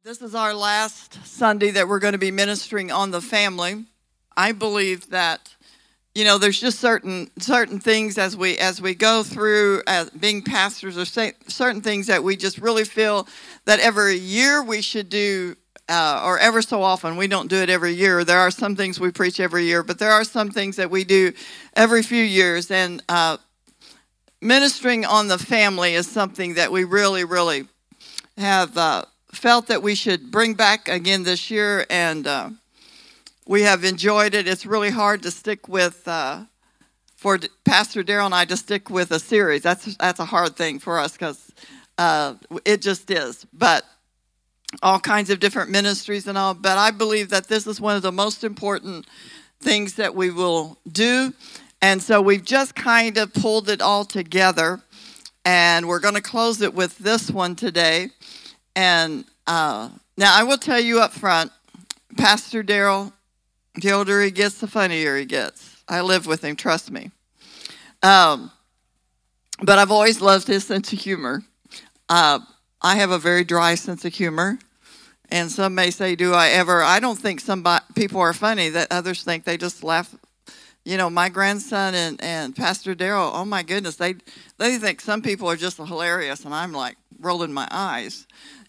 This is our last Sunday that we're going to be ministering on the family. I believe that, there's just certain things as we go through as being pastors, or certain things that we just really feel that every year we should do, or ever so often. We don't do it every year. There are some things we preach every year, but there are some things that we do every few years. And ministering on the family is something that we really, really have felt that we should bring back again this year, and we have enjoyed it. It's really hard to stick with, for Pastor Daryl and I to stick with a series. That's a hard thing for us because it just is. But all kinds of different ministries and all. But I believe that this is one of the most important things that we will do. And so we've just kind of pulled it all together, and we're going to close it with this one today. And now I will tell you up front, Pastor Daryl, the older he gets, the funnier he gets. I live with him, trust me. But I've always loved his sense of humor. I have a very dry sense of humor. And some may say, do I ever? I don't think people are funny, that others think they just laugh. My grandson and Pastor Daryl, oh my goodness, they think some people are just hilarious, and I'm like rolling my eyes,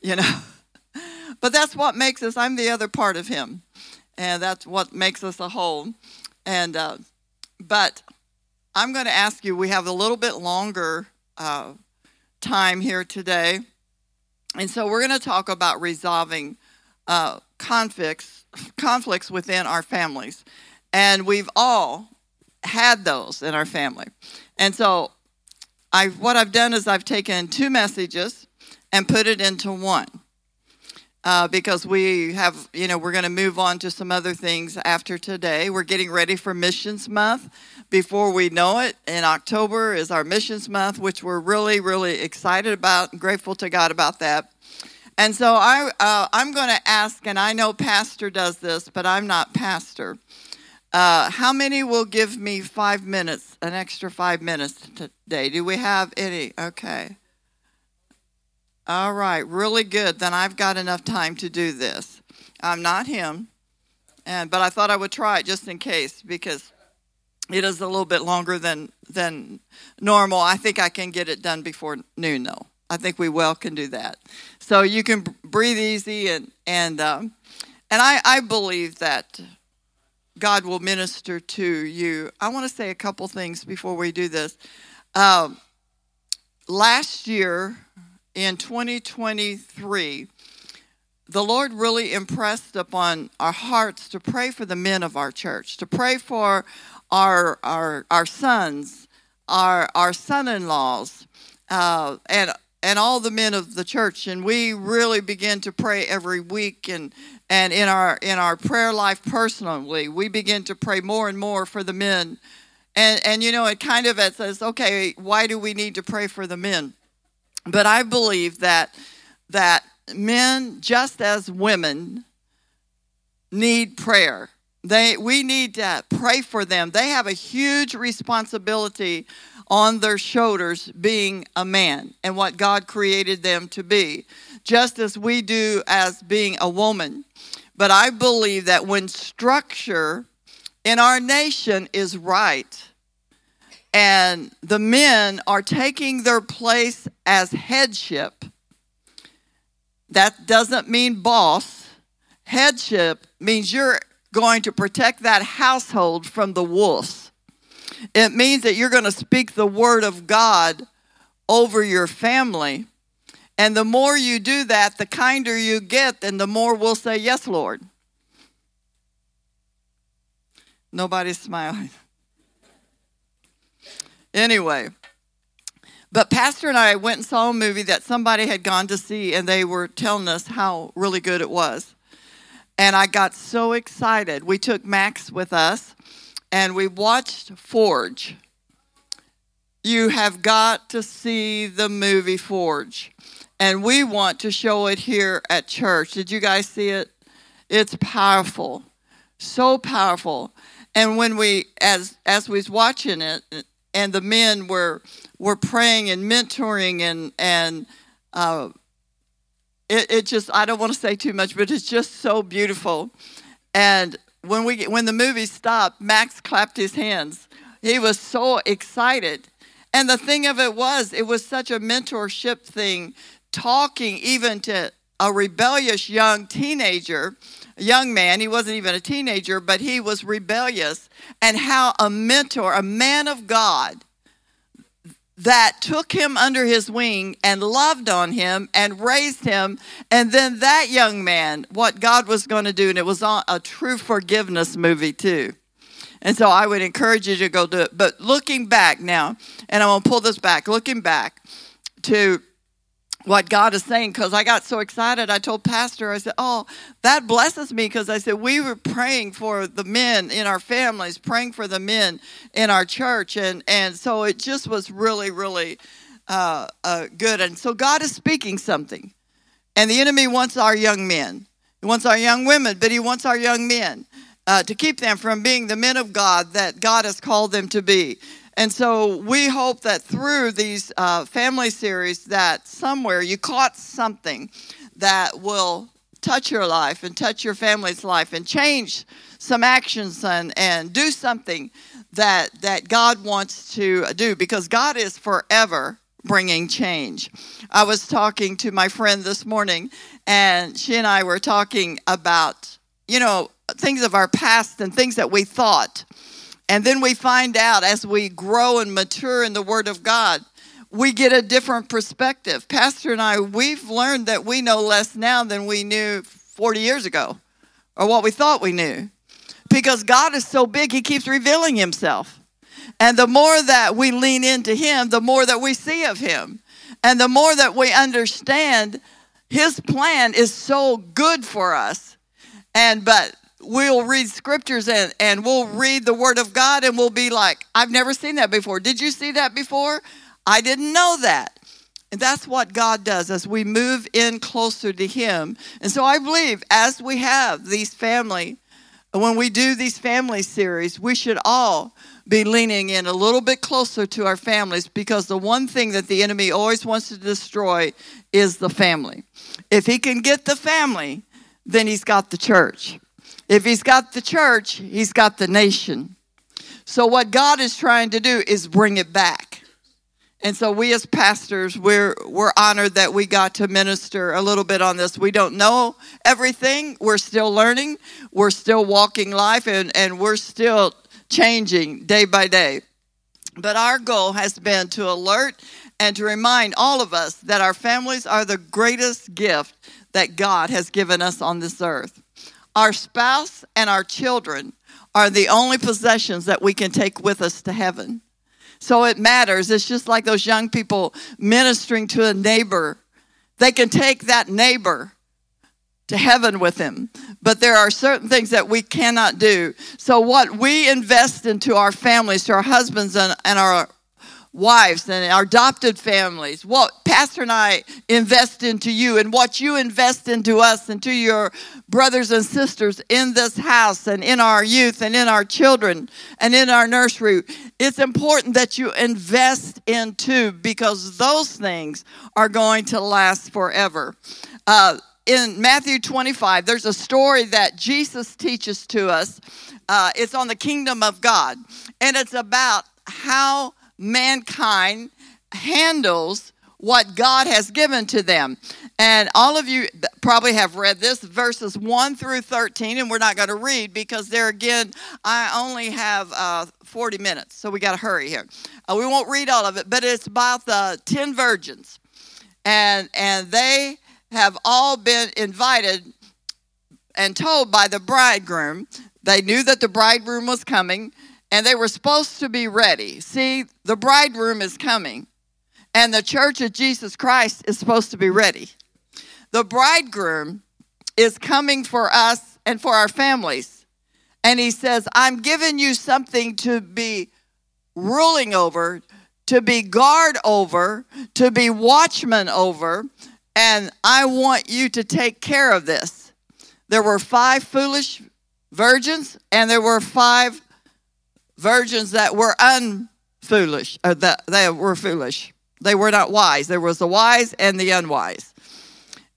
But that's what makes us, I'm the other part of him, and that's what makes us a whole. And but I'm going to ask you, we have a little bit longer time here today, and so we're going to talk about resolving conflicts within our families. And we've all had those in our family. And so what I've done is I've taken two messages and put it into one. Because we have, we're going to move on to some other things after today. We're getting ready for Missions Month. Before we know it, in October is our Missions Month, which we're really, really excited about and grateful to God about that. And so I'm going to ask, and I know Pastor does this, but I'm not Pastor. How many will give me 5 minutes, an extra 5 minutes today? Do we have any? Okay. All right, really good. Then I've got enough time to do this. I'm not him, but I thought I would try it just in case, because it is a little bit longer than normal. I think I can get it done before noon, though. I think we well can do that. So you can breathe easy, and I believe that God will minister to you. I want to say a couple things before we do this. Last year, in 2023, the Lord really impressed upon our hearts to pray for the men of our church, to pray for our sons, our son-in-laws, and all the men of the church. And we really begin to pray every week, and in our prayer life personally, we begin to pray more and more for the men. And it says, okay, why do we need to pray for the men? But I believe that men, just as women, need prayer. We need to pray for them. They have a huge responsibility on their shoulders, being a man and what God created them to be, just as we do as being a woman. But I believe that when structure in our nation is right, and the men are taking their place as headship, that doesn't mean boss. Headship means you're going to protect that household from the wolves. It means that you're going to speak the word of God over your family. And the more you do that, the kinder you get, and the more we'll say, yes, Lord. Nobody's smiling. Anyway, but Pastor and I went and saw a movie that somebody had gone to see, and they were telling us how really good it was. And I got so excited. We took Max with us, and we watched Forge. You have got to see the movie Forge. And we want to show it here at church. Did you guys see it? It's powerful. So powerful. And when as we was watching it, and the men were praying and mentoring and it just, I don't want to say too much, but it's just so beautiful. And when the movie stopped, Max clapped his hands. He was so excited. And the thing of it was such a mentorship thing, talking even to a rebellious young teenager, a young man. He wasn't even a teenager, but he was rebellious. And how a mentor, a man of God, that took him under his wing and loved on him and raised him. And then that young man, what God was going to do. And it was on a true forgiveness movie too. And so I would encourage you to go do it. But looking back now, and I'm going to pull this back, looking back to what God is saying, because I got so excited. I told Pastor, I said, oh, that blesses me, because I said, we were praying for the men in our families, praying for the men in our church. And so it just was really, really good. And so God is speaking something. And the enemy wants our young men. He wants our young women, but he wants our young men to keep them from being the men of God that God has called them to be. And so we hope that through these family series that somewhere you caught something that will touch your life and touch your family's life and change some actions and do something that God wants to do, because God is forever bringing change. I was talking to my friend this morning, and she and I were talking about, things of our past and things that we thought. And then we find out as we grow and mature in the Word of God, we get a different perspective. Pastor and I, we've learned that we know less now than we knew 40 years ago, or what we thought we knew. Because God is so big, he keeps revealing himself. And the more that we lean into him, the more that we see of him. And the more that we understand his plan is so good for us. But we'll read scriptures and we'll read the Word of God and we'll be like, I've never seen that before. Did you see that before? I didn't know that. And that's what God does as we move in closer to him. And so I believe as we have these when we do these family series, we should all be leaning in a little bit closer to our families, because the one thing that the enemy always wants to destroy is the family. If he can get the family, then he's got the church. If he's got the church, he's got the nation. So what God is trying to do is bring it back. And so we as pastors, we're honored that we got to minister a little bit on this. We don't know everything. We're still learning. We're still walking life, and we're still changing day by day. But our goal has been to alert and to remind all of us that our families are the greatest gift that God has given us on this earth. Our spouse and our children are the only possessions that we can take with us to heaven. So it matters. It's just like those young people ministering to a neighbor. They can take that neighbor to heaven with him. But there are certain things that we cannot do. So what we invest into our families, to our husbands and our wives and our adopted families, what Pastor and I invest into you, and what you invest into us and to your brothers and sisters in this house and in our youth and in our children and in our nursery, it's important that you invest into, because those things are going to last forever. In Matthew 25, there's a story that Jesus teaches to us. It's on the kingdom of God, and it's about how mankind handles what God has given to them. And all of you probably have read this, verses 1 through 13, and we're not going to read because there again, I only have 40 minutes, so we got to hurry here. We won't read all of it, but it's about the 10 virgins. And they have all been invited and told by the bridegroom. They knew that the bridegroom was coming, and they were supposed to be ready. See, the bridegroom is coming, and the church of Jesus Christ is supposed to be ready. The bridegroom is coming for us and for our families. And he says, I'm giving you something to be ruling over, to be guard over, to be watchman over, and I want you to take care of this. There were 5 foolish virgins, and there were 5 virgins that were unfoolish, or that they were foolish. They were not wise. There was the wise and the unwise.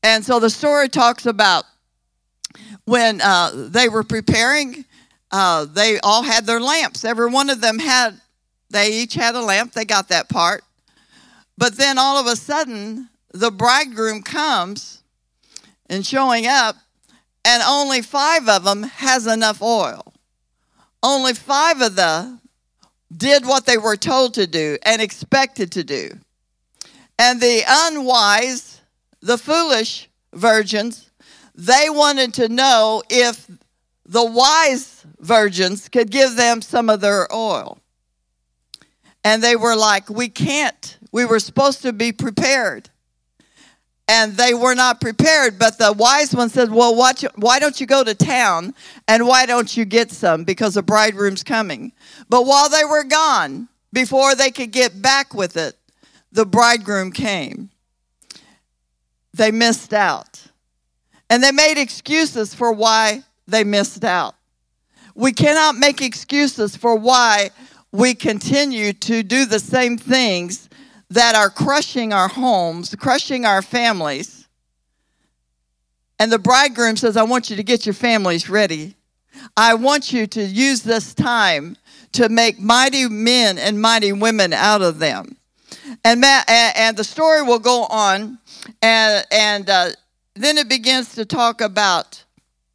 And so the story talks about when they were preparing, they all had their lamps. Every one of them they each had a lamp. They got that part. But then all of a sudden, the bridegroom comes and showing up, and only 5 of them has enough oil. Only 5 of them did what they were told to do and expected to do. And the unwise, the foolish virgins, they wanted to know if the wise virgins could give them some of their oil. And they were like, we can't. We were supposed to be prepared. And they were not prepared. But the wise one said, well, why don't you go to town and why don't you get some? Because the bridegroom's coming. But while they were gone, before they could get back with it, the bridegroom came. They missed out. And they made excuses for why they missed out. We cannot make excuses for why we continue to do the same things that are crushing our homes, crushing our families. And the bridegroom says, I want you to get your families ready. I want you to use this time to make mighty men and mighty women out of them. And the story will go on, and then it begins to talk about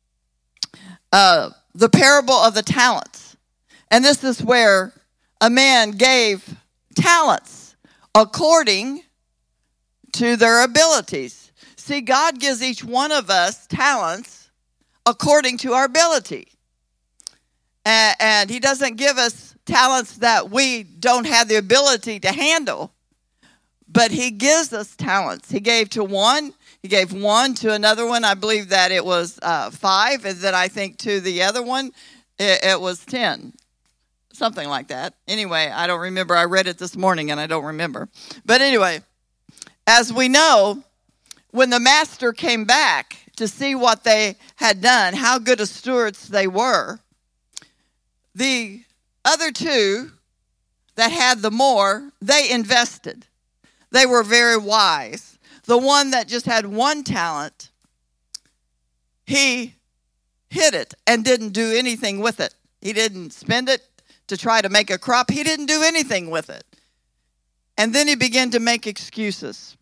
the parable of the talents. And this is where a man gave talents according to their abilities. See, God gives each one of us talents according to our ability. And he doesn't give us talents that we don't have the ability to handle, but he gives us talents. He gave to one. He gave 1 to another one. I believe that it was 5. And then I think to the other one, it was 10. Something like that. Anyway, I don't remember. I read it this morning and I don't remember. But anyway, as we know, when the master came back to see what they had done, how good of stewards they were, the other 2 that had the more, they invested. They were very wise. The one that just had 1 talent, he hid it and didn't do anything with it. He didn't spend it to try to make a crop. He didn't do anything with it. And then he began to make excuses.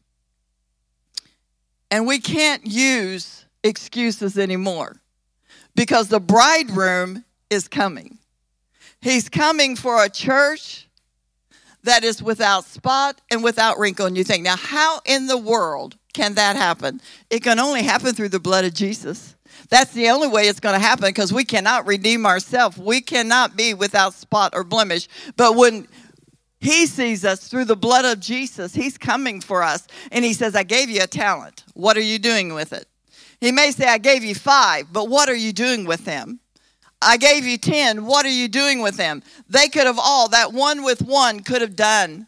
And we can't use excuses anymore because the bridegroom is coming. He's coming for a church that is without spot and without wrinkle. And you think, now how in the world can that happen? It can only happen through the blood of Jesus. That's the only way it's going to happen because we cannot redeem ourselves. We cannot be without spot or blemish. But when he sees us through the blood of Jesus, he's coming for us. And he says, I gave you a talent. What are you doing with it? He may say, I gave you 5, but what are you doing with them? I gave you 10. What are you doing with them? They could have that one with 1 could have done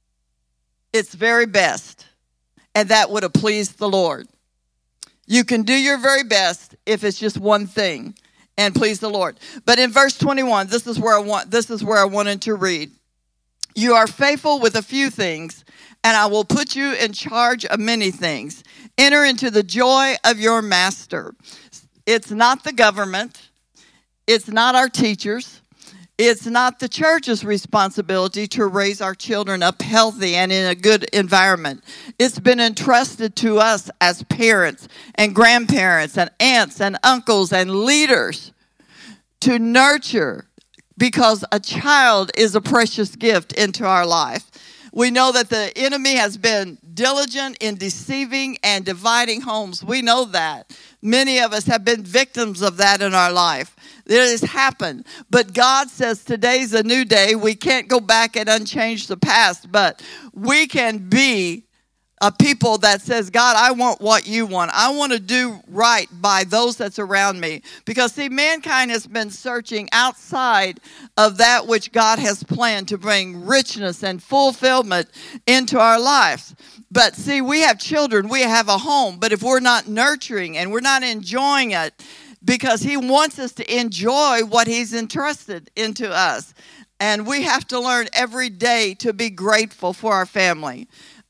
its very best. And that would have pleased the Lord. You can do your very best if it's just one thing and please the Lord. But in verse 21, this is where I wanted to read. You are faithful with a few things, and I will put you in charge of many things. Enter into the joy of your master. It's not the government. It's not our teachers. It's not the church's responsibility to raise our children up healthy and in a good environment. It's been entrusted to us as parents and grandparents and aunts and uncles and leaders to nurture, because a child is a precious gift into our life. We know that the enemy has been diligent in deceiving and dividing homes. We know that. Many of us have been victims of that in our life. It has happened. But God says today's a new day. We can't go back and unchange the past, but we can be a people that says, God, I want what you want. I want to do right by those that's around me. Because, see, mankind has been searching outside of that which God has planned to bring richness and fulfillment into our lives. But, see, we have children. We have a home. But if we're not nurturing and we're not enjoying it, because he wants us to enjoy what he's entrusted into us. And we have to learn every day to be grateful for our family.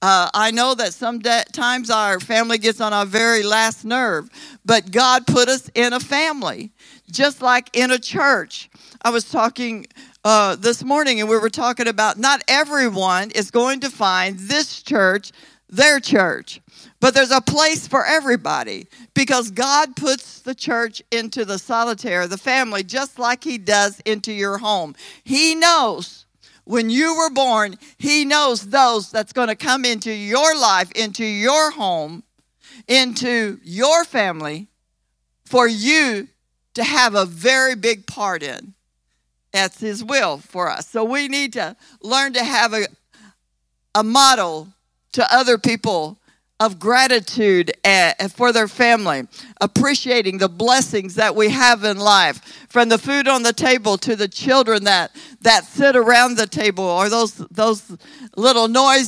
I know that sometimes our family gets on our very last nerve, but God put us in a family, just like in a church. I was talking this morning, and we were talking about not everyone is going to find this church their church, but there's a place for everybody, because God puts the church into the solitaire, the family, just like he does into your home. He knows when you were born, he knows those that's going to come into your life, into your home, into your family, for you to have a very big part in. That's his will for us. So we need to learn to have a model to other people of gratitude for their family, appreciating the blessings that we have in life, from the food on the table to the children that sit around the table, or those little noise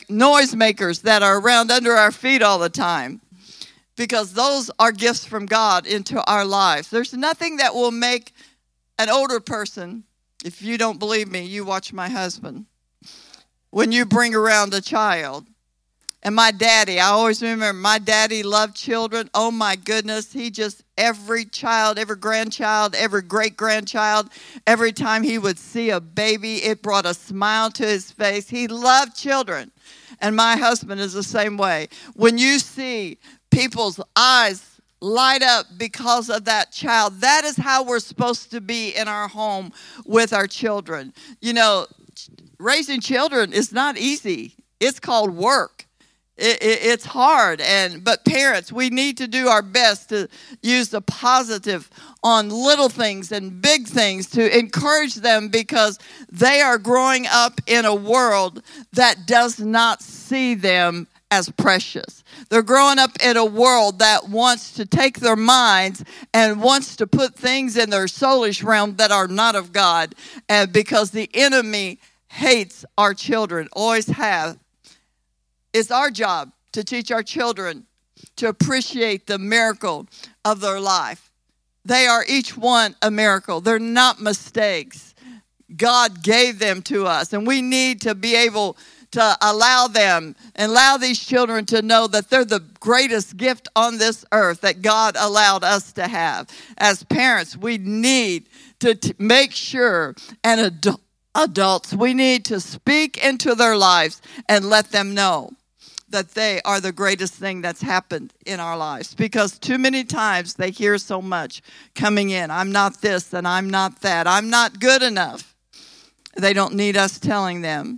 makers that are around under our feet all the time, because those are gifts from God into our lives. There's nothing that will make an older person, if you don't believe me, you watch my husband, when you bring around a child. And my daddy, I always remember my daddy loved children. Oh my goodness, he just, every child, every grandchild, every great-grandchild, every time he would see a baby, it brought a smile to his face. He loved children. And my husband is the same way. When you see people's eyes light up because of that child, that is how we're supposed to be in our home with our children. You know, raising children is not easy. It's called work. It's hard, but parents, we need to do our best to use the positive on little things and big things to encourage them, because they are growing up in a world that does not see them as precious. They're growing up in a world that wants to take their minds and wants to put things in their soulish realm that are not of God, and because the enemy hates our children, always have. It's our job to teach our children to appreciate the miracle of their life. They are each one a miracle. They're not mistakes. God gave them to us, and we need to be able to allow them and allow these children to know that they're the greatest gift on this earth that God allowed us to have. As parents, we need to make sure, and adults, we need to speak into their lives and let them know that they are the greatest thing that's happened in our lives. Because too many times they hear so much coming in. I'm not this and I'm not that. I'm not good enough. They don't need us telling them.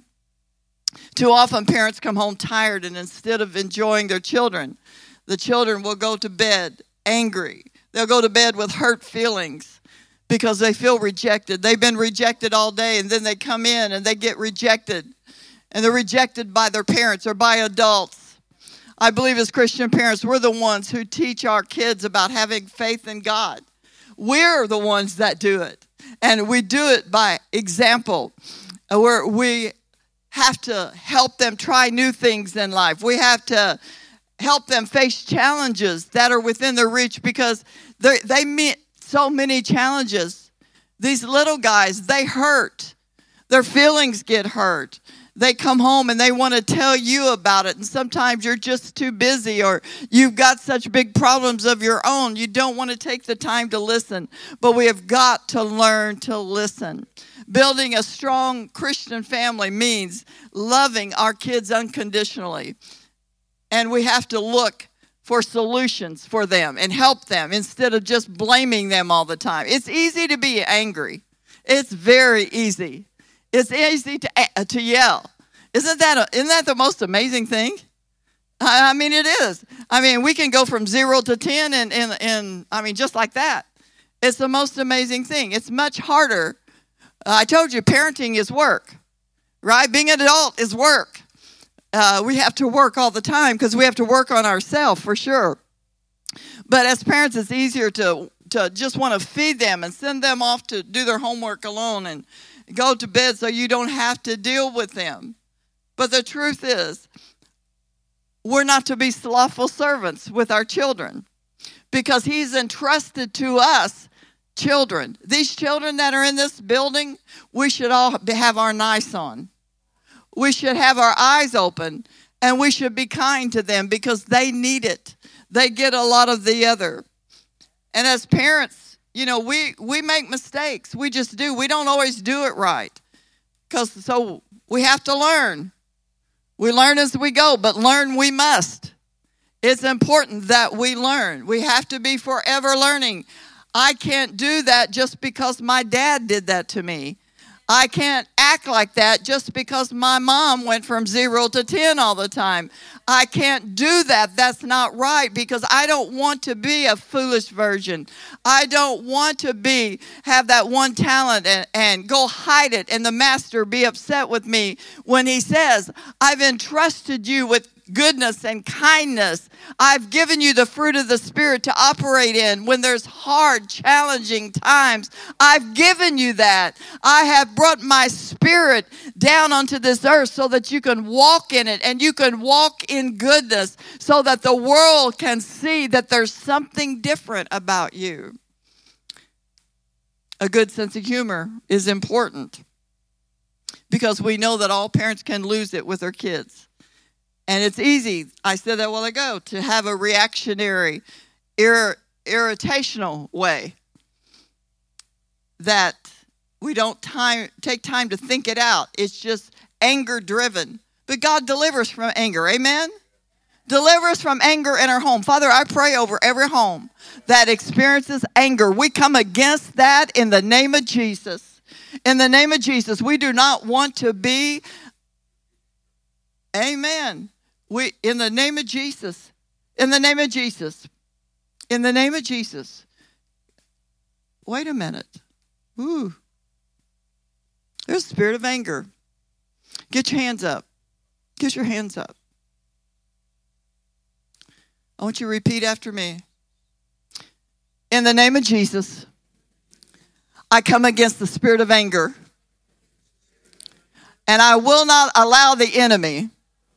Too often parents come home tired, and instead of enjoying their children, the children will go to bed angry. They'll go to bed with hurt feelings because they feel rejected. They've been rejected all day, and then they come in and they get rejected. And they're rejected by their parents or by adults. I believe as Christian parents, we're the ones who teach our kids about having faith in God. We're the ones that do it. And we do it by example, where we have to help them try new things in life. We have to help them face challenges that are within their reach, because they meet so many challenges. These little guys, they hurt. Their feelings get hurt. They come home and they want to tell you about it. And sometimes you're just too busy, or you've got such big problems of your own. You don't want to take the time to listen. But we have got to learn to listen. Building a strong Christian family means loving our kids unconditionally. And we have to look for solutions for them and help them instead of just blaming them all the time. It's easy to be angry. It's very easy. It's easy to yell. Isn't that the most amazing thing? I mean, it is. I mean, we can go from 0 to 10 and I mean, just like that. It's the most amazing thing. It's much harder. I told you, parenting is work, right? Being an adult is work. We have to work all the time because we have to work on ourselves for sure. But as parents, it's easier to just want to feed them and send them off to do their homework alone and go to bed so you don't have to deal with them. But the truth is, we're not to be slothful servants with our children, because he's entrusted to us children. These children that are in this building, we should all have our nice on. We should have our eyes open And we should be kind to them because they need it. They get a lot of the other. And as parents, we make mistakes. We just do. We don't always do it right. So we have to learn. We learn as we go, but learn we must. It's important that we learn. We have to be forever learning. I can't do that just because my dad did that to me. I can't act like that just because my mom went from 0 to 10 all the time. I can't do that. That's not right because I don't want to be a foolish virgin. I don't want to have that one talent and go hide it and the master be upset with me when he says, I've entrusted you with goodness and kindness. I've given you the fruit of the Spirit to operate in when there's hard, challenging times. I've given you that. I have brought my Spirit down onto this earth so that you can walk in it and you can walk in goodness so that the world can see that there's something different about you. A good sense of humor is important because we know that all parents can lose it with their kids. And it's easy, I said that a while ago, to have a reactionary, irritational way that we don't take time to think it out. It's just anger-driven. But God delivers from anger, amen? Deliver us from anger in our home. Father, I pray over every home that experiences anger. We come against that in the name of Jesus. In the name of Jesus, we do not want to be, amen. In the name of Jesus, in the name of Jesus, in the name of Jesus. Wait a minute. Ooh. There's a spirit of anger. Get your hands up. Get your hands up. I want you to repeat after me. In the name of Jesus, I come against the spirit of anger. And I will not allow the enemy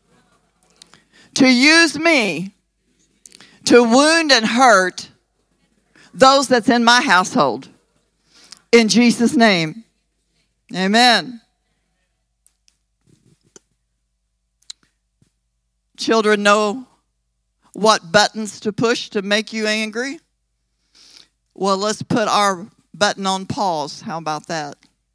to use me to wound and hurt those that's in my household. In Jesus' name, amen. Children know what buttons to push to make you angry. Well, let's put our button on pause. How about that?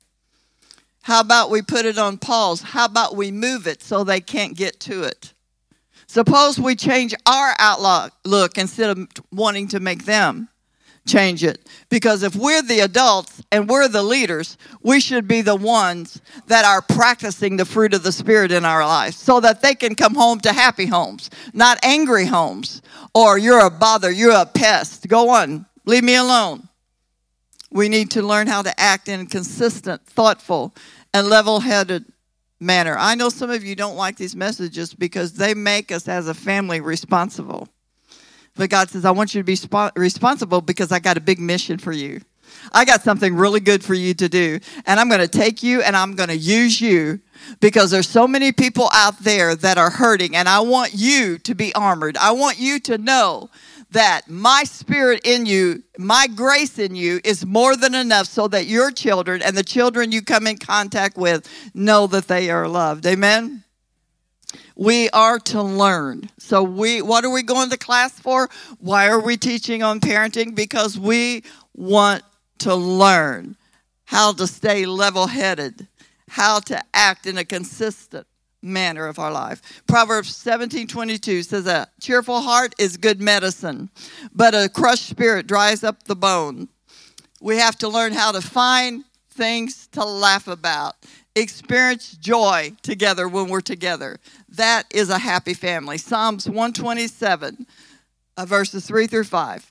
How about we put it on pause? How about we move it so they can't get to it? Suppose we change our outlook instead of wanting to make them change it. Because if we're the adults and we're the leaders, we should be the ones that are practicing the fruit of the Spirit in our lives so that they can come home to happy homes, not angry homes. Or you're a bother, you're a pest. Go on, leave me alone. We need to learn how to act in a consistent, thoughtful, and level-headed manner. I know some of you don't like these messages because they make us as a family responsible. But God says, I want you to be responsible because I got a big mission for you. I got something really good for you to do. And I'm going to take you and I'm going to use you because there's so many people out there that are hurting. And I want you to be armored. I want you to know that my Spirit in you, my grace in you is more than enough so that your children and the children you come in contact with know that they are loved. Amen? We are to learn. So what are we going to class for? Why are we teaching on parenting? Because we want to learn how to stay level-headed, how to act in a consistent manner of our life. Proverbs 17:22 says a cheerful heart is good medicine, but a crushed spirit dries up the bone. We have to learn how to find things to laugh about, experience joy together when we're together. That is a happy family. Psalms 127, verses 3 through 5.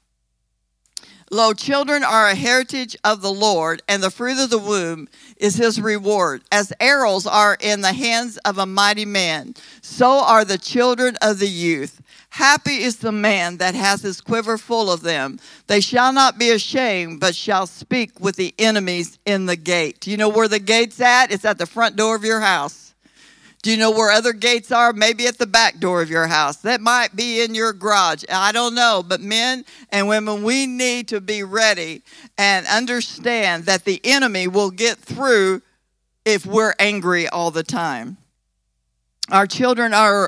Lo, children are a heritage of the Lord, and the fruit of the womb is his reward. As arrows are in the hands of a mighty man, so are the children of the youth. Happy is the man that has his quiver full of them. They shall not be ashamed, but shall speak with the enemies in the gate. Do you know where the gate's at? It's at the front door of your house. Do you know where other gates are? Maybe at the back door of your house. That might be in your garage. I don't know. But men and women, we need to be ready and understand that the enemy will get through if we're angry all the time. Our children are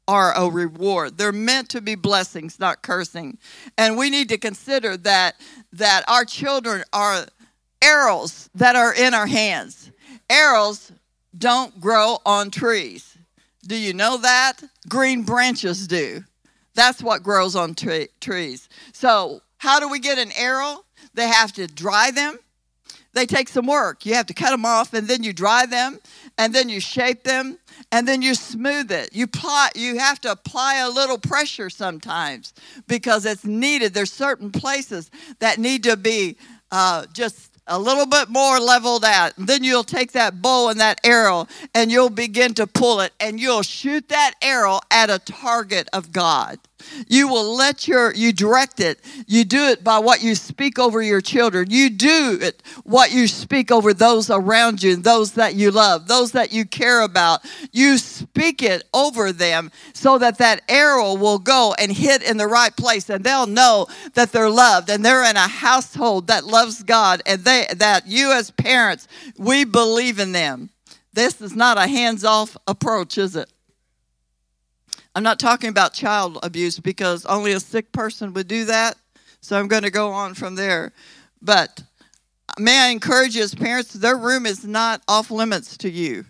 are a reward. They're meant to be blessings, not cursing. And we need to consider that our children are arrows that are in our hands. Arrows don't grow on trees. Do you know that? Green branches do. That's what grows on trees. So how do we get an arrow? They have to dry them. They take some work. You have to cut them off, and then you dry them, and then you shape them, and then you smooth it. You have to apply a little pressure sometimes because it's needed. There's certain places that need to be just a little bit more leveled out. And then you'll take that bow and that arrow, and you'll begin to pull it, and you'll shoot that arrow at a target of God. You will you direct it. You do it by what you speak over your children. You do it what you speak over those around you, those that you love, those that you care about. You speak it over them so that arrow will go and hit in the right place, and they'll know that they're loved, and they're in a household that loves God, and that you as parents, we believe in them. This is not a hands-off approach, is it? I'm not talking about child abuse because only a sick person would do that. So I'm going to go on from there. But may I encourage you as parents, their room is not off limits to you.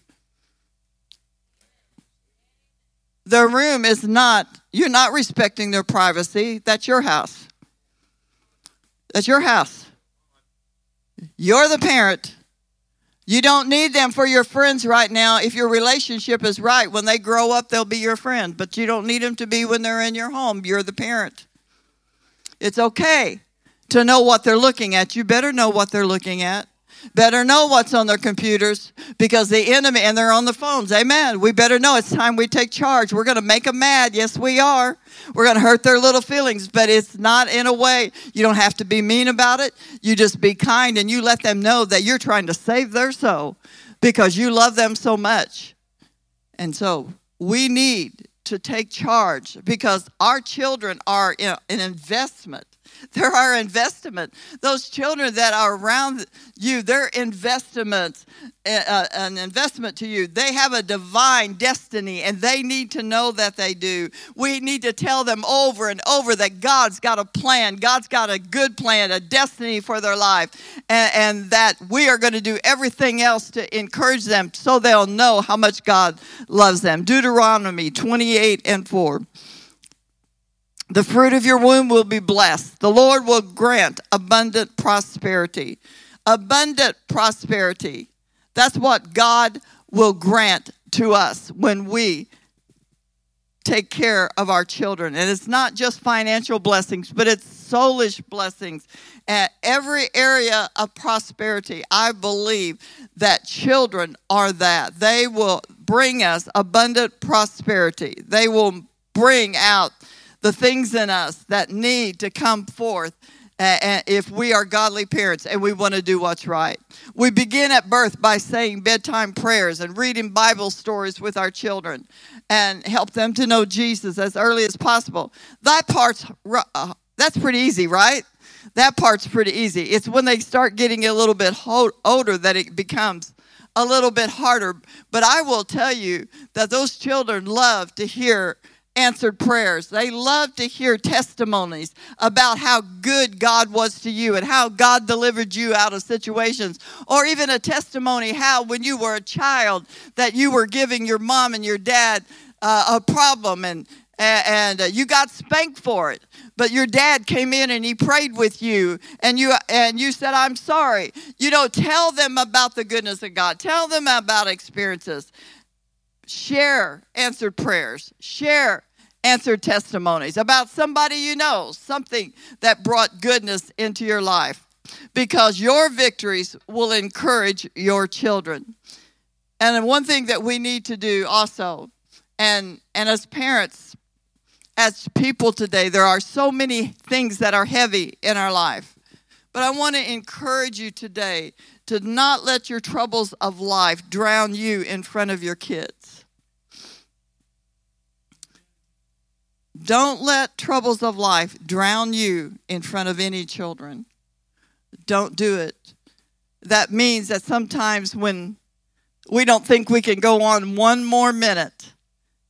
Their room is not, you're not respecting their privacy. That's your house. That's your house. You're the parent. You don't need them for your friends right now. If your relationship is right, when they grow up, they'll be your friend. But you don't need them to be when they're in your home. You're the parent. It's okay to know what they're looking at. You better know what they're looking at. Better know what's on their computers because the enemy, and they're on the phones. Amen. We better know it's time we take charge. We're going to make them mad. Yes, we are. We're going to hurt their little feelings, but it's not in a way. You don't have to be mean about it. You just be kind, and you let them know that you're trying to save their soul because you love them so much. And so we need to take charge because our children are an investment. They're our investment. Those children that are around you, they're investments, an investment to you. They have a divine destiny, and they need to know that they do. We need to tell them over and over that God's got a plan. God's got a good plan, a destiny for their life, and that we are going to do everything else to encourage them so they'll know how much God loves them. Deuteronomy 28:4. The fruit of your womb will be blessed. The Lord will grant abundant prosperity. Abundant prosperity. That's what God will grant to us when we take care of our children. And it's not just financial blessings, but it's soulish blessings. At every area of prosperity, I believe that children are that. They will bring us abundant prosperity. They will bring out the things in us that need to come forth if we are godly parents and we want to do what's right. We begin at birth by saying bedtime prayers and reading Bible stories with our children and help them to know Jesus as early as possible. That's pretty easy, right? That part's pretty easy. It's when they start getting a little bit older that it becomes a little bit harder. But I will tell you that those children love to hear answered prayers. They love to hear testimonies about how good God was to you and how God delivered you out of situations, or even a testimony how when you were a child that you were giving your mom and your dad a problem and you got spanked for it, but your dad came in and he prayed with you and you said, I'm sorry. Tell them about the goodness of God. Tell them about experiences. Share answered prayers. Share answered testimonies about somebody something that brought goodness into your life, because your victories will encourage your children. And one thing that we need to do also, and as parents, as people today, there are so many things that are heavy in our life. But I want to encourage you today to not let your troubles of life drown you in front of your kids. Don't let troubles of life drown you in front of any children. Don't do it. That means that sometimes when we don't think we can go on one more minute,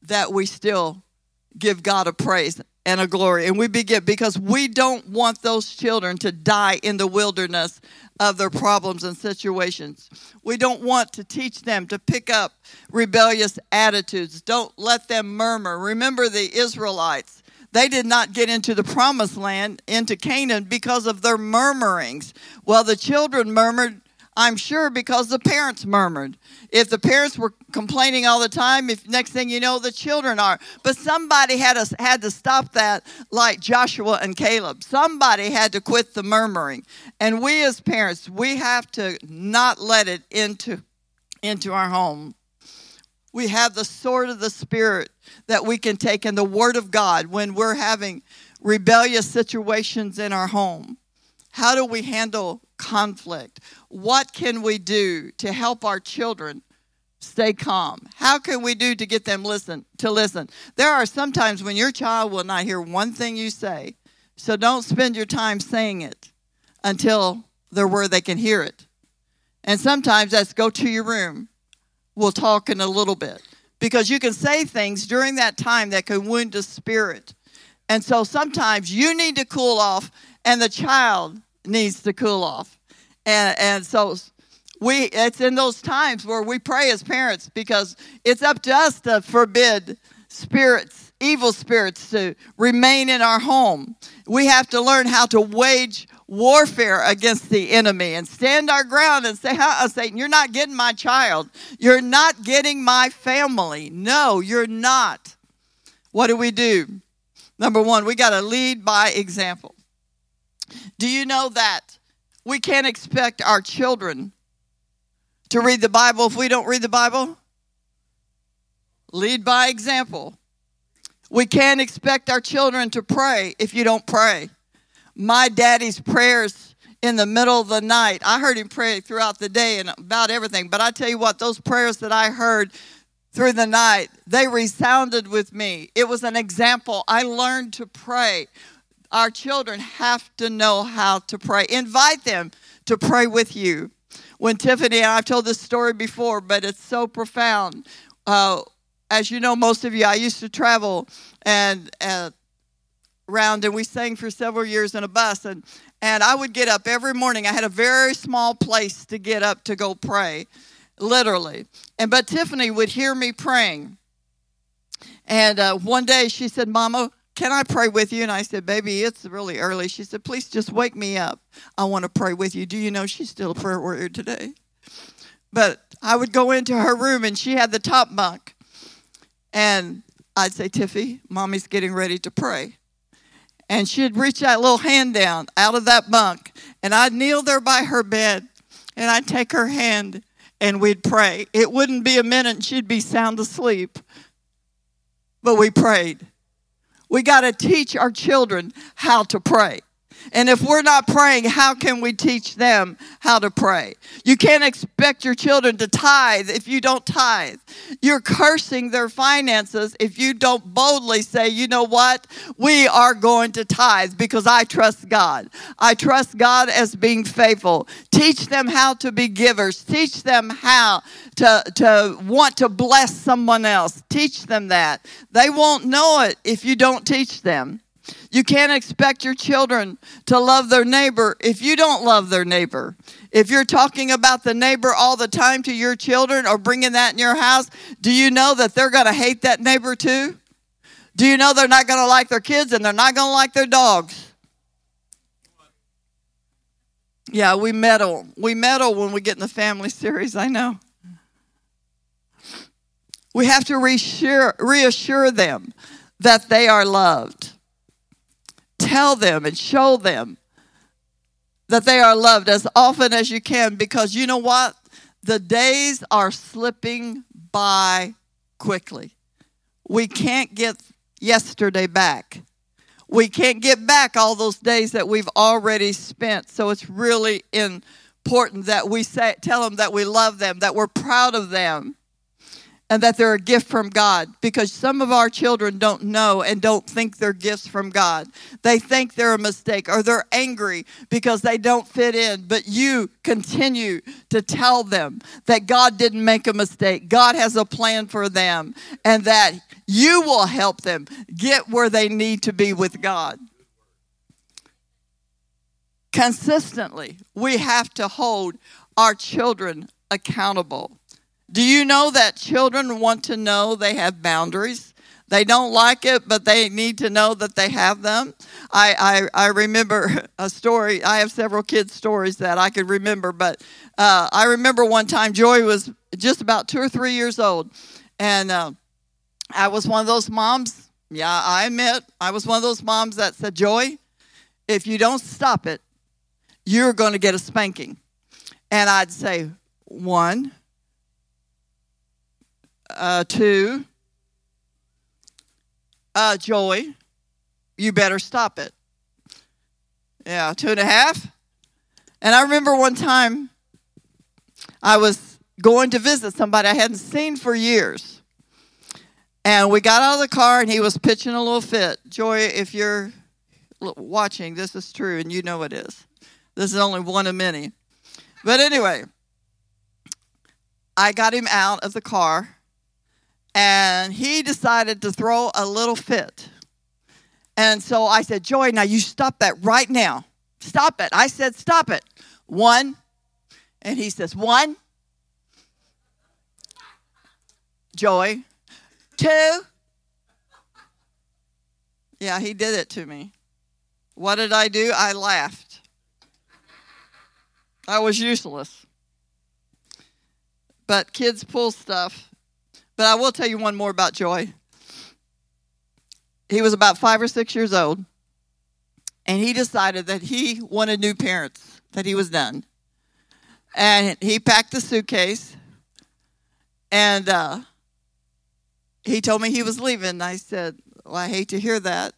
that we still give God a praise and a glory. And we begin, because we don't want those children to die in the wilderness of their problems and situations. We don't want to teach them to pick up rebellious attitudes. Don't let them murmur. Remember the Israelites. They did not get into the promised land, into Canaan, because of their murmurings. Well, the children murmured, I'm sure, because the parents murmured. If the parents were complaining all the time, if next thing you know, the children are. But somebody had to stop that, like Joshua and Caleb. Somebody had to quit the murmuring. And we as parents, we have to not let it into our home. We have the sword of the Spirit that we can take in the Word of God when we're having rebellious situations in our home. How do we handle conflict? What can we do to help our children stay calm? How can we do to get them to listen? There are some times when your child will not hear one thing you say. So don't spend your time saying it until they're where they can hear it. And sometimes that's go to your room. We'll talk in a little bit. Because you can say things during that time that can wound the spirit. And so sometimes you need to cool off and the child needs to cool off. And so it's in those times where we pray as parents, because it's up to us to forbid spirits, evil spirits, to remain in our home. We have to learn how to wage warfare against the enemy and stand our ground and say, Satan, you're not getting my child. You're not getting my family. No, you're not. What do? Number one, we got to lead by example. Do you know that we can't expect our children to read the Bible if we don't read the Bible? Lead by example. We can't expect our children to pray if you don't pray. My daddy's prayers in the middle of the night, I heard him pray throughout the day and about everything. But I tell you what, those prayers that I heard through the night, they resounded with me. It was an example. I learned to pray. Our children have to know how to pray. Invite them to pray with you. When Tiffany, and I've told this story before, but it's so profound. As you know, most of you, I used to travel around, and we sang for several years in a bus. And I would get up every morning. I had a very small place to get up to go pray, literally. But Tiffany would hear me praying. And one day she said, Mama, can I pray with you? And I said, baby, it's really early. She said, please just wake me up. I want to pray with you. Do you know she's still a prayer warrior today? But I would go into her room, and she had the top bunk. And I'd say, Tiffy, Mommy's getting ready to pray. And she'd reach that little hand down out of that bunk. And I'd kneel there by her bed. And I'd take her hand, and we'd pray. It wouldn't be a minute, and she'd be sound asleep. But we prayed. We got to teach our children how to pray. And if we're not praying, how can we teach them how to pray? You can't expect your children to tithe if you don't tithe. You're cursing their finances if you don't boldly say, you know what? We are going to tithe because I trust God. I trust God as being faithful. Teach them how to be givers. Teach them how to want to bless someone else. Teach them that. They won't know it if you don't teach them. You can't expect your children to love their neighbor if you don't love their neighbor. If you're talking about the neighbor all the time to your children or bringing that in your house, do you know that they're going to hate that neighbor too? Do you know they're not going to like their kids and they're not going to like their dogs? Yeah, we meddle. We meddle when we get in the family series, I know. We have to reassure them that they are loved. Tell them and show them that they are loved as often as you can, because you know what? The days are slipping by quickly. We can't get yesterday back. We can't get back all those days that we've already spent. So it's really important that we tell them that we love them, that we're proud of them. and that they're a gift from God, because some of our children don't know and don't think they're gifts from God. They think they're a mistake, or they're angry because they don't fit in. But you continue to tell them that God didn't make a mistake. God has a plan for them, and that you will help them get where they need to be with God. Consistently, we have to hold our children accountable. Do you know that children want to know they have boundaries? They don't like it, but they need to know that they have them. I remember a story. I have several kids' stories that I could remember, but I remember one time Joy was just about 2 or 3 years old, and I was one of those moms. Yeah, I admit, I was one of those moms that said, Joy, if you don't stop it, you're going to get a spanking. And I'd say, 1, 2, Joy, you better stop it. Yeah, 2.5. And I remember one time I was going to visit somebody I hadn't seen for years. And we got out of the car, and he was pitching a little fit. Joy, if you're watching, this is true, and you know it is. This is only one of many. But anyway, I got him out of the car, and he decided to throw a little fit. And so I said, Joy, now you stop that right now. Stop it. I said, stop it. 1. And he says, 1. Joy. 2. Yeah, he did it to me. What did I do? I laughed. I was useless. But kids pull stuff. But I will tell you one more about Joy. He was about 5 or 6 years old, and he decided that he wanted new parents, that he was done. And he packed the suitcase, and he told me he was leaving. And I said, well, I hate to hear that,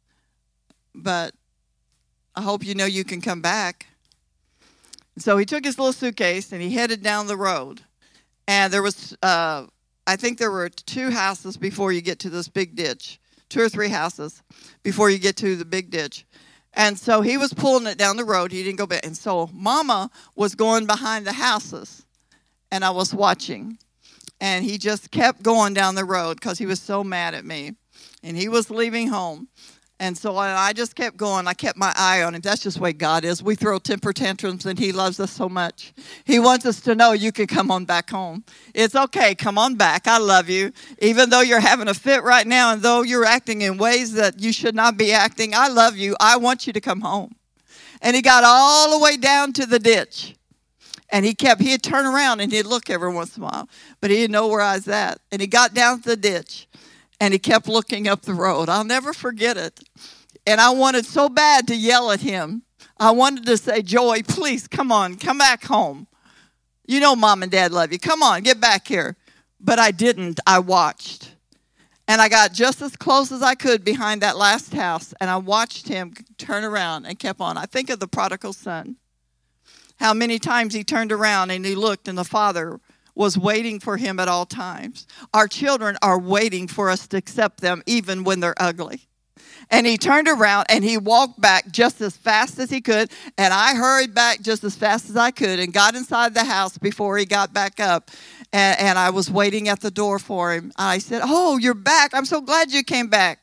but I hope you know you can come back. So he took his little suitcase, and he headed down the road. And there was, I think there were 2 houses before you get to this big ditch. 2 or 3 houses before you get to the big ditch. And so he was pulling it down the road. He didn't go back. And so Mama was going behind the houses, and I was watching. And he just kept going down the road because he was so mad at me. And he was leaving home. And so I just kept going. I kept my eye on him. That's just the way God is. We throw temper tantrums, and he loves us so much. He wants us to know you can come on back home. It's okay. Come on back. I love you. Even though you're having a fit right now, and though you're acting in ways that you should not be acting, I love you. I want you to come home. And he got all the way down to the ditch. And he'd turn around, and he'd look every once in a while. But he didn't know where I was at. And he got down to the ditch. And he kept looking up the road. I'll never forget it. And I wanted so bad to yell at him. I wanted to say, Joy, please, come on, come back home. You know Mom and Dad love you. Come on, get back here. But I didn't. I watched. And I got just as close as I could behind that last house. And I watched him turn around and kept on. I think of the prodigal son. How many times he turned around and he looked, and the father was waiting for him at all times. Our children are waiting for us to accept them even when they're ugly. And he turned around and he walked back just as fast as he could. And I hurried back just as fast as I could and got inside the house before he got back up. And I was waiting at the door for him. I said, oh, you're back. I'm so glad you came back.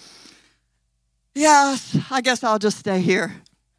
Yes, I guess I'll just stay here.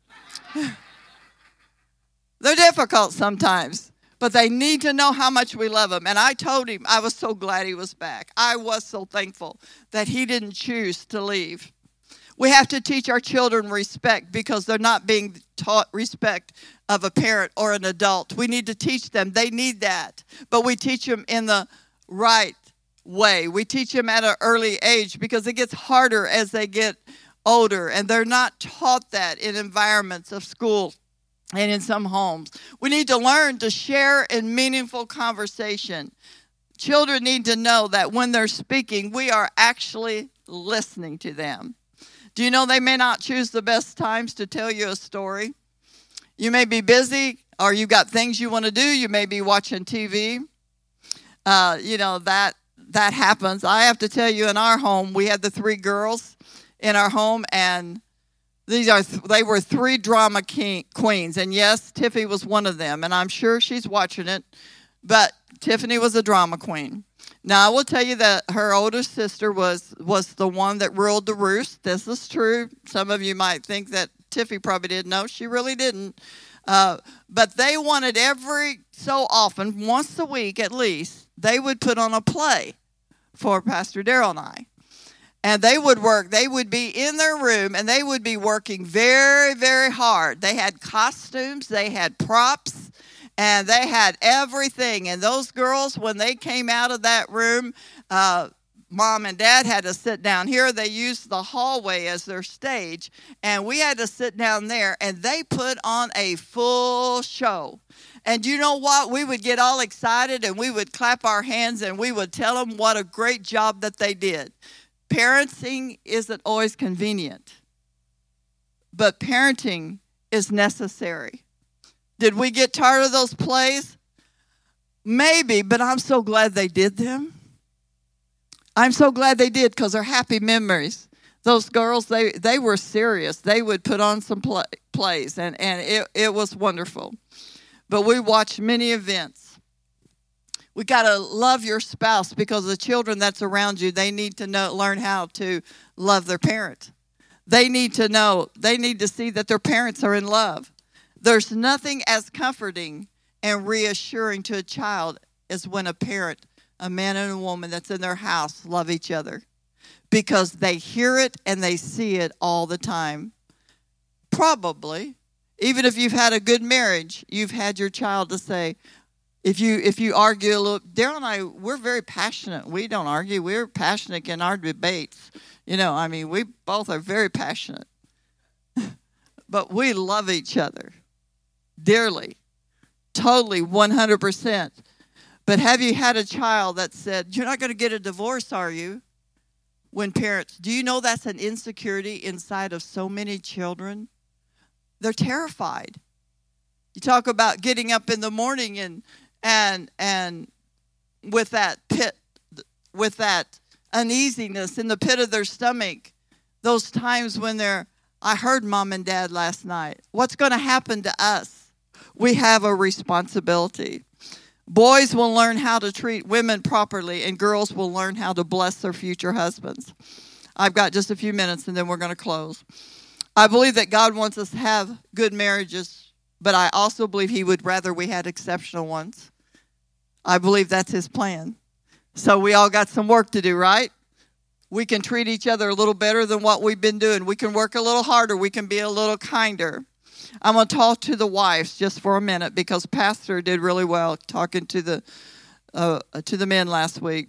They're difficult sometimes. But they need to know how much we love them. And I told him I was so glad he was back. I was so thankful that he didn't choose to leave. We have to teach our children respect because they're not being taught respect of a parent or an adult. We need to teach them. They need that. But we teach them in the right way. We teach them at an early age because it gets harder as they get older. And they're not taught that in environments of school. And in some homes, we need to learn to share in meaningful conversation. Children need to know that when they're speaking, we are actually listening to them. Do you know they may not choose the best times to tell you a story? You may be busy, or you've got things you want to do. You may be watching TV. That happens. I have to tell you, in our home, we had the 3 girls in our home, and they were 3 drama queens. And yes, Tiffany was one of them, and I'm sure she's watching it, but Tiffany was a drama queen. Now, I will tell you that her older sister was the one that ruled the roost. This is true. Some of you might think that Tiffany probably didn't know. She really didn't. But they wanted every so often, once a week at least, they would put on a play for Pastor Darrell and I. And they would work. They would be in their room, and they would be working very, very hard. They had costumes. They had props. And they had everything. And those girls, when they came out of that room, Mom and Dad had to sit down here. They used the hallway as their stage. And we had to sit down there. And they put on a full show. And you know what? We would get all excited, and we would clap our hands, and we would tell them what a great job that they did. Parenting isn't always convenient. But parenting is necessary. Did we get tired of those plays? Maybe, but I'm so glad they did them. I'm so glad they did, because they're happy memories. Those girls, they were serious. They would put on some plays, and it was wonderful. But we watched many events. We got to love your spouse, because the children that's around you, they need to learn how to love their parent. They need to see that their parents are in love. There's nothing as comforting and reassuring to a child as when a parent, a man and a woman that's in their house, love each other, because they hear it and they see it all the time. Probably, even if you've had a good marriage, you've had your child to say, if you argue a little, Darrell and I, we're very passionate. We don't argue. We're passionate in our debates. We both are very passionate. But we love each other dearly, totally, 100%. But have you had a child that said, "You're not going to get a divorce, are you?" When parents, do you know that's an insecurity inside of so many children? They're terrified. You talk about getting up in the morning and with that uneasiness in the pit of their stomach, those times when I heard Mom and Dad last night. What's going to happen to us? We have a responsibility. Boys will learn how to treat women properly, and girls will learn how to bless their future husbands. I've got just a few minutes, and then we're going to close. I believe that God wants us to have good marriages, but I also believe He would rather we had exceptional ones. I believe that's His plan. So we all got some work to do, right? We can treat each other a little better than what we've been doing. We can work a little harder. We can be a little kinder. I'm going to talk to the wives just for a minute, because Pastor did really well talking to the men last week.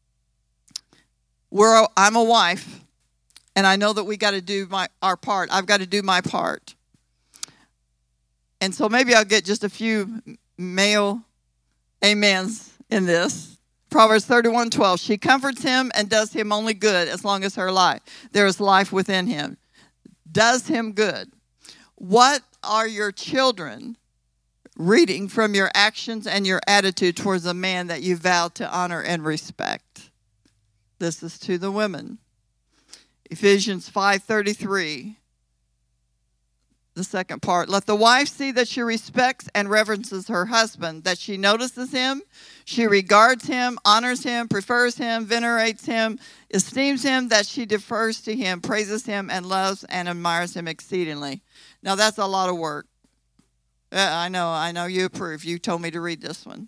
I'm a wife, and I know that we got to do our part. I've got to do my part. And so maybe I'll get just a few male amens in this. Proverbs 31:12. She comforts him and does him only good as long as there is life within him. Does him good. What are your children reading from your actions and your attitude towards a man that you vow to honor and respect? This is to the women. Ephesians 5:33. The second part. Let the wife see that she respects and reverences her husband, that she notices him, she regards him, honors him, prefers him, venerates him, esteems him, that she defers to him, praises him, and loves and admires him exceedingly. Now that's a lot of work. I know you approve. You told me to read this one.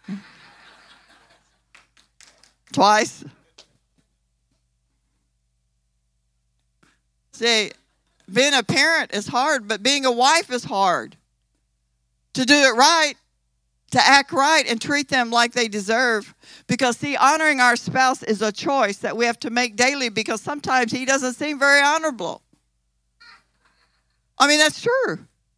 Twice. See, being a parent is hard, but being a wife is hard. To do it right, to act right, and treat them like they deserve. Because, see, honoring our spouse is a choice that we have to make daily, because sometimes he doesn't seem very honorable. That's true.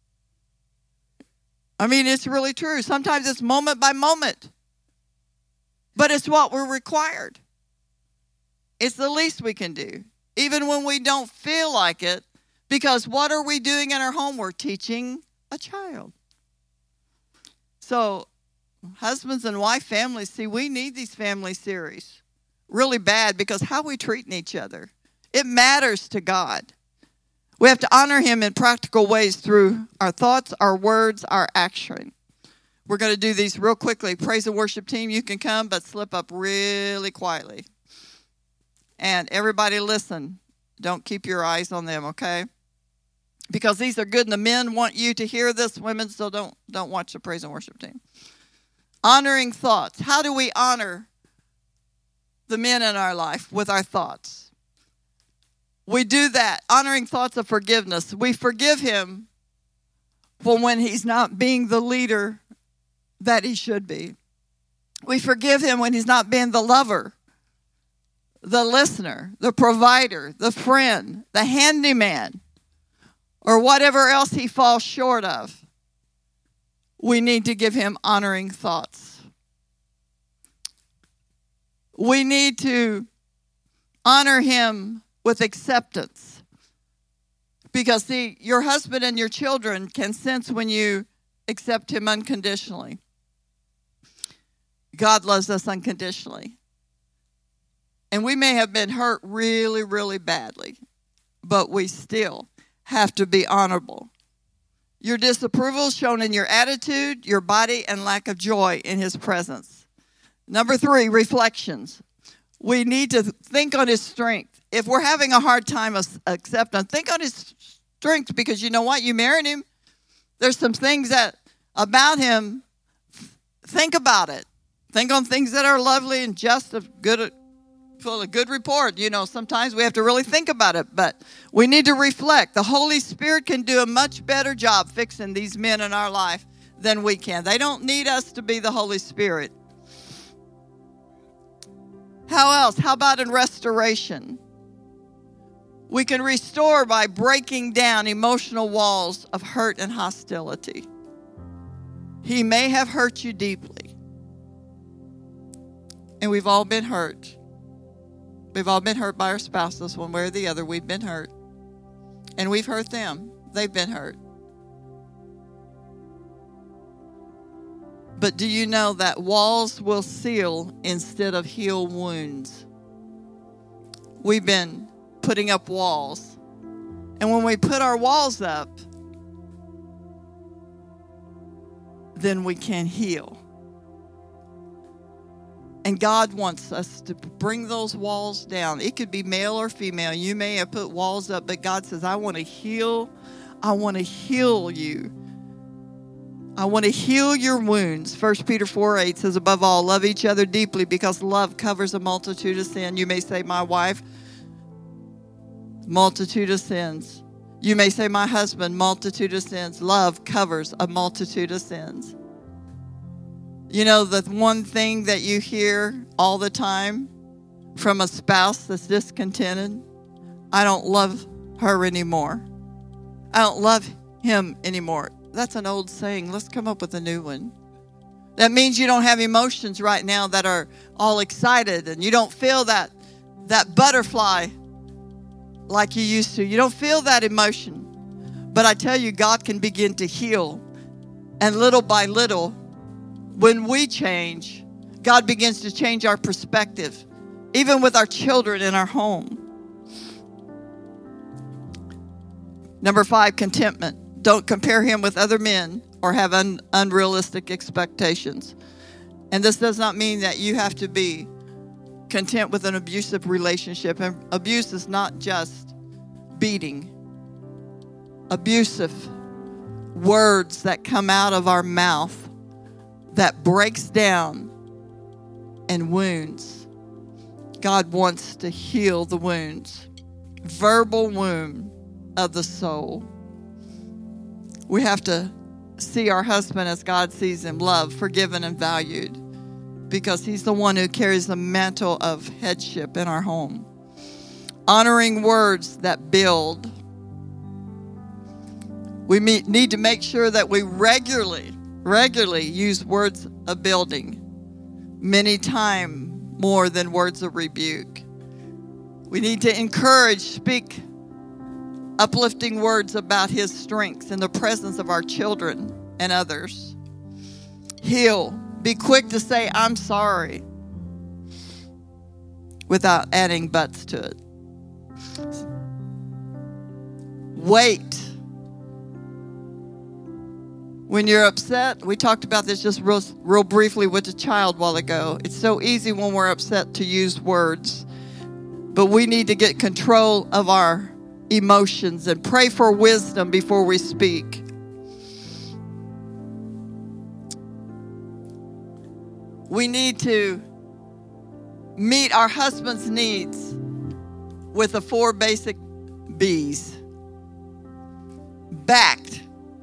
It's really true. Sometimes it's moment by moment. But it's what we're required. It's the least we can do, even when we don't feel like it. Because what are we doing in our home? We're teaching a child. So husbands and wife families, see, we need these family series really bad because how we treating each other, it matters to God. We have to honor him in practical ways through our thoughts, our words, our action. We're going to do these real quickly. Praise and worship team, you can come, but slip up really quietly. And everybody listen. Don't keep your eyes on them, okay? Because these are good, and the men want you to hear this, women, so don't watch the praise and worship team. Honoring thoughts. How do we honor the men in our life? With our thoughts. We do that, honoring thoughts of forgiveness. We forgive him for when he's not being the leader that he should be. We forgive him when he's not being the lover, the listener, the provider, the friend, the handyman, or whatever else he falls short of. We need to give him honoring thoughts. We need to honor him with acceptance. Because, see, your husband and your children can sense when you accept him unconditionally. God loves us unconditionally. And we may have been hurt really, really badly, but we still have to be honorable. Your disapproval is shown in your attitude, your body, and lack of joy in his presence. Number 3, reflections. We need to think on his strength. If we're having a hard time accepting, think on his strength, because you know what? You married him. There's some things that about him, think about it. Think on things that are lovely and just of good, full of good report. You know, sometimes we have to really think about it, but we need to reflect. The Holy Spirit can do a much better job fixing these men in our life than we can. They don't need us to be the Holy Spirit. How else? How about in restoration? We can restore by breaking down emotional walls of hurt and hostility. He may have hurt you deeply. And we've all been hurt. We've all been hurt by our spouses one way or the other. We've been hurt. And we've hurt them. They've been hurt. But do you know that walls will seal instead of heal wounds? We've been putting up walls. And when we put our walls up, then we can heal. And God wants us to bring those walls down. It could be male or female. You may have put walls up, but God says, I want to heal. I want to heal you. I want to heal your wounds. 1 Peter 4:8 says, above all, love each other deeply because love covers a multitude of sin. You may say, my wife, multitude of sins. You may say, my husband, multitude of sins. Love covers a multitude of sins. You know, the one thing that you hear all the time from a spouse that's discontented, I don't love her anymore. I don't love him anymore. That's an old saying. Let's come up with a new one. That means you don't have emotions right now that are all excited, and you don't feel that butterfly like you used to. You don't feel that emotion. But I tell you, God can begin to heal. And little by little, when we change, God begins to change our perspective, even with our children in our home. Number 5, contentment. Don't compare him with other men or have unrealistic expectations. And this does not mean that you have to be content with an abusive relationship. And abuse is not just beating. Abusive words that come out of our mouth that breaks down and wounds. God wants to heal the wounds. Verbal wound of the soul. We have to see our husband as God sees him, loved, forgiven, and valued, because he's the one who carries the mantle of headship in our home. Honoring words that build. We need to make sure that we regularly use words of building, many times more than words of rebuke. We need to encourage, speak uplifting words about his strengths in the presence of our children and others. Heal, Be quick to say, I'm sorry, without adding buts to it. Wait. When you're upset, we talked about this just real briefly with the child a while ago. It's so easy when we're upset to use words, but we need to get control of our emotions and pray for wisdom before we speak. We need to meet our husband's needs with the 4 basic B's. Backed.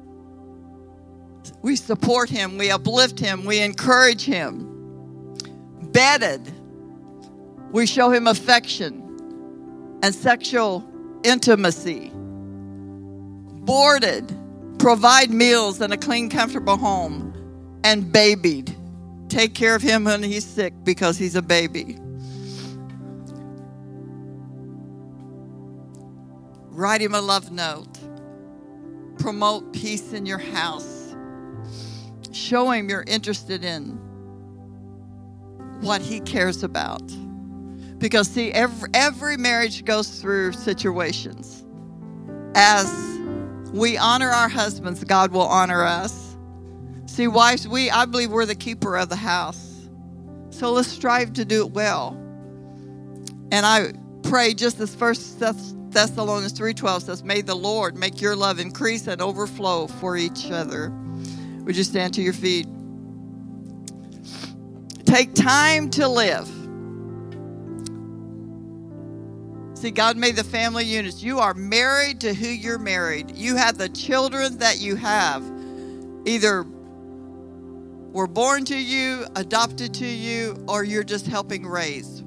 We support him, we uplift him, we encourage him. Bedded. We show him affection and sexual intimacy. Boarded. Provide meals and a clean, comfortable home. And babied. Take care of him when he's sick because he's a baby. Write him a love note. Promote peace in your house. Show him you're interested in what he cares about. Because see, every marriage goes through situations. As we honor our husbands, God will honor us. See, wives, I believe we're the keeper of the house. So let's strive to do it well. And I pray just as 1 Thessalonians 3:12 says, may the Lord make your love increase and overflow for each other. Would you stand to your feet? Take time to live. See, God made the family units. You are married to who you're married. You have the children that you have. Either were born to you, adopted to you, or you're just helping raise.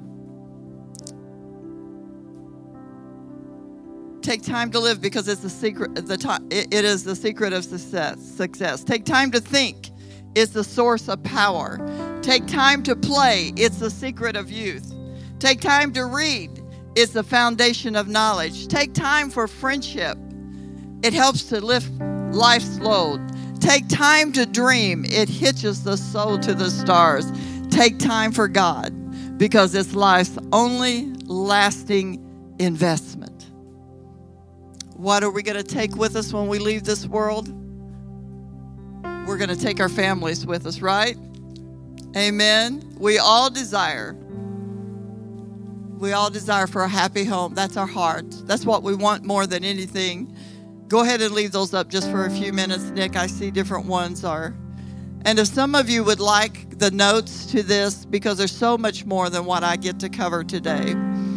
Take time to live because it's the secret. It is the secret of success. Take time to think. It's the source of power. Take time to play. It's the secret of youth. Take time to read. It's the foundation of knowledge. Take time for friendship. It helps to lift life's load. Take time to dream. It hitches the soul to the stars. Take time for God because it's life's only lasting investment. What are we going to take with us when we leave this world? We're going to take our families with us, right? Amen. We all desire for a happy home. That's our heart. That's what we want more than anything. Go ahead and leave those up just for a few minutes, Nick. I see different ones are. And if some of you would like the notes to this, because there's so much more than what I get to cover today.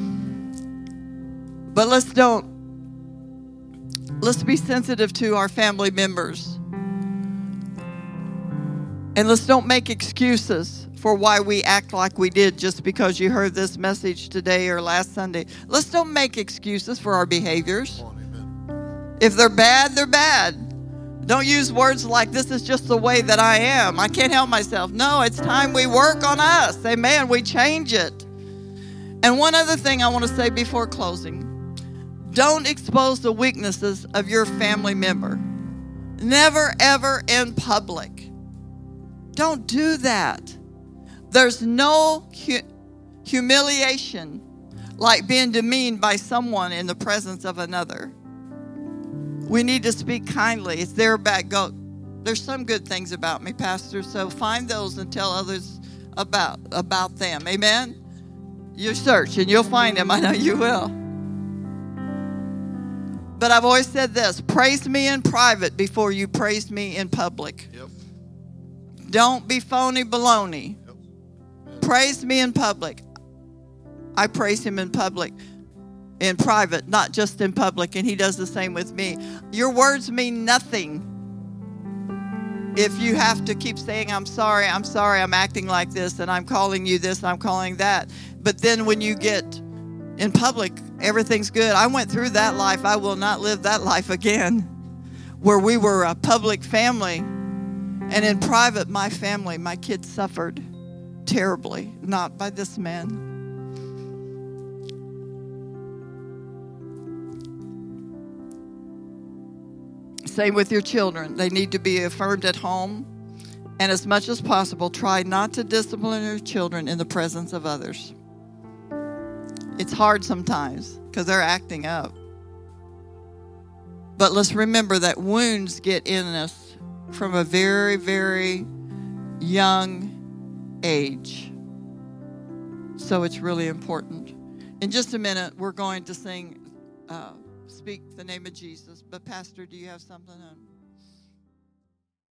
But let's be sensitive to our family members. And let's don't make excuses for why we act like we did just because you heard this message today or last Sunday. Let's don't make excuses for our behaviors. If they're bad, they're bad. Don't use words like, this is just the way that I am. I can't help myself. No, it's time we work on us. Amen. We change it. And one other thing I want to say before closing. Don't expose the weaknesses of your family member. Never, ever in public. Don't do that. There's no humiliation like being demeaned by someone in the presence of another. We need to speak kindly. It's their back. There's some good things about me, Pastor, so find those and tell others about them. Amen? You search and you'll find them. I know you will. But I've always said this, praise me in private before you praise me in public. Yep. Don't be phony baloney. Yep. Yep. Praise me in public. I praise him in public, in private, not just in public, and he does the same with me. Your words mean nothing if you have to keep saying, I'm sorry, I'm acting like this, and I'm calling you this, and I'm calling that. But then when you get in public, everything's good. I went through that life. I will not live that life again, where we were a public family. And in private, my family, my kids suffered terribly, not by this man. Same with your children. They need to be affirmed at home. And as much as possible, try not to discipline your children in the presence of others. It's hard sometimes because they're acting up. But let's remember that wounds get in us from a very, very young age. So it's really important. In just a minute, we're going to sing, Speak the Name of Jesus. But Pastor, do you have something on?